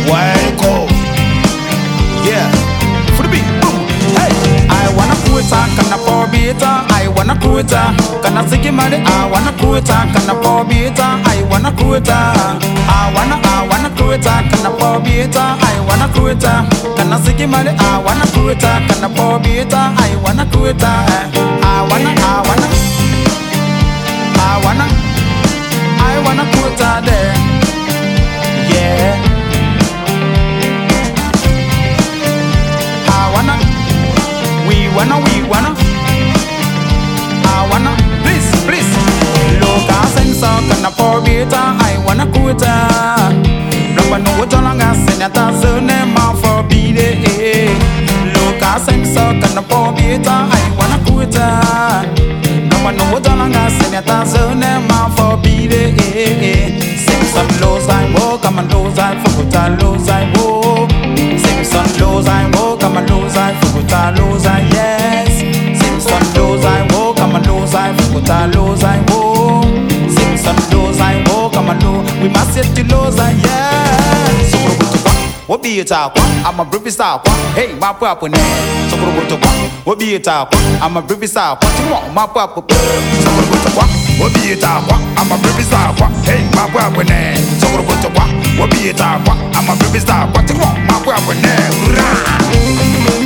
Waco. Yeah, for the beat, boom. Hey, I wanna quit, can I pour beater? I wanna quit, can I sing money? I wanna quit, can I pour beater? I wanna quit, I wanna quit, can I pour beater? I wanna quit, can I sing money? I wanna quit, can I pour beater? I wanna quit, I wanna quit there. Yeah. I wanna, please, please. Look, I sing so can I pour beater? I wanna quit. Number no what long I sing at a name for beat it. Look, I sing so can I pour beater? I wanna quit. Number no what long I sing at a name for beat it. Sing some lows I walk, I'm a lows I forgot lows I walk. Sing some lows I walk, I'm a lows I forgot lows I yes. Sing some lows I walk, I'm a lows I forgot lows I walk. Sing some lows I walk, I'm a low. We must set the lows I yes. So what be it up? I'm a brief stop. Hey, my papa name. So what be it up? I'm a brief stop. What you want, my papa? So what be it up? I'm a brief stop. Hey, my papa name. So what be it up? I'm a brief stop. What you want, my papa name?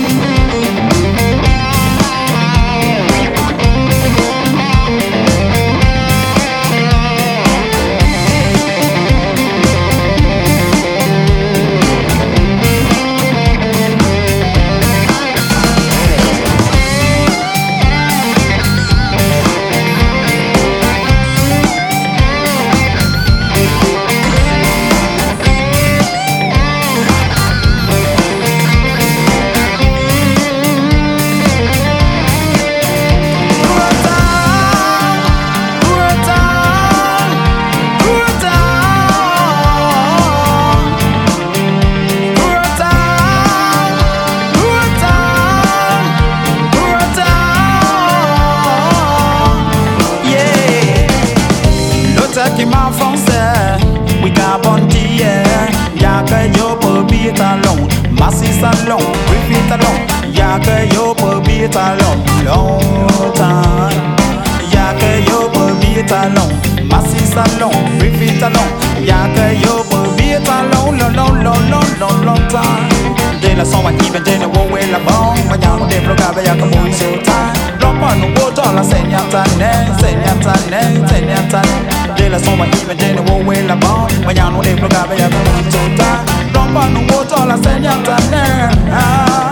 Ma français, we got bondi, y'a que yo pour bien talon, massi salon, repeat talon, y'a que yo pour bien talon, long time, y'a que yo pour bien talon, massi salon, repeat talon, y'a que yo pour bien talon, long time. De la son even de no way la bon, mañana de blogaba ya como hizo time. Ropa no water la señatane. De la son even de no way la bon, mañana de blogaba ya como hizo time. Ropa no water la señatane.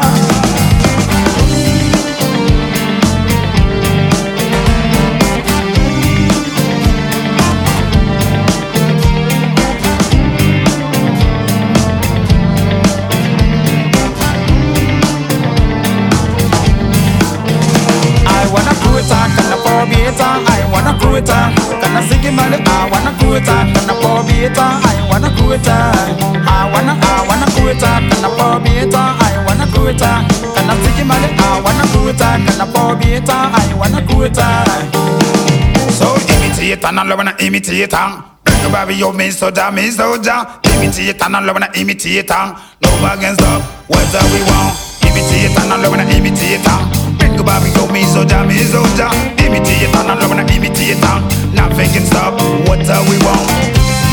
I wanna quit, can I sing money? I wanna quit, can I pour beater? I wanna quit, I wanna quit, can I pour beater? I wanna quit, can I sing money? I wanna quit, can I pour beater? I wanna quit. So imitate and I wanna imitate. Bring baby you me so damn imitate and I wanna imitate. No against up, whether we want. Imitate and I wanna imitate. Bring baby you me so damn imitate and I wanna imitate. Nothing can stop what we want.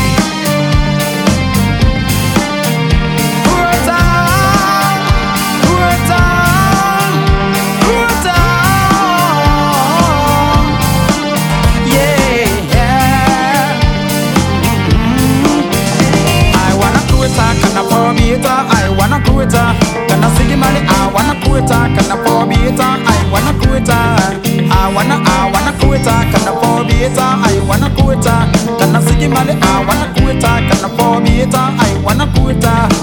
I wanna quit, can I sing money? I wanna quit, can I pour beater? I wanna quit, I wanna quit, can I pour beater? I wanna quit, can I sing money? I wanna quit, can I pour beater? I wanna quit.